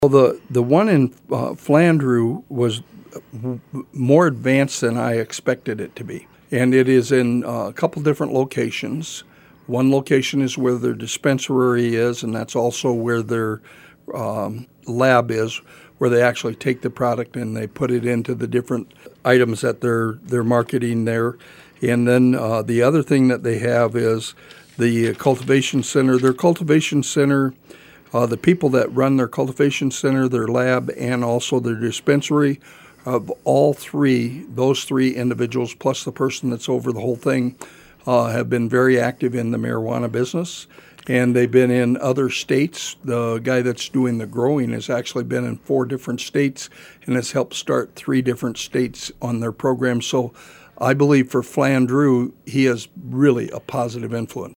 Well, the one in Flandreau was more advanced than I expected it to be. And it is in a couple different locations. One location is where their dispensary is, and that's also where their lab is, where they actually take the product and they put it into the different items that they're marketing there. And then the other thing that they have is the cultivation center. Their cultivation center, the people that run their cultivation center, their lab, and also their dispensary, of all three, those three individuals plus the person that's over the whole thing, have been very active in the marijuana business. And they've been in other states. The guy that's doing the growing has actually been in 4 different states and has helped start 3 different states on their program. So I believe for Flandreau, he is really a positive influence.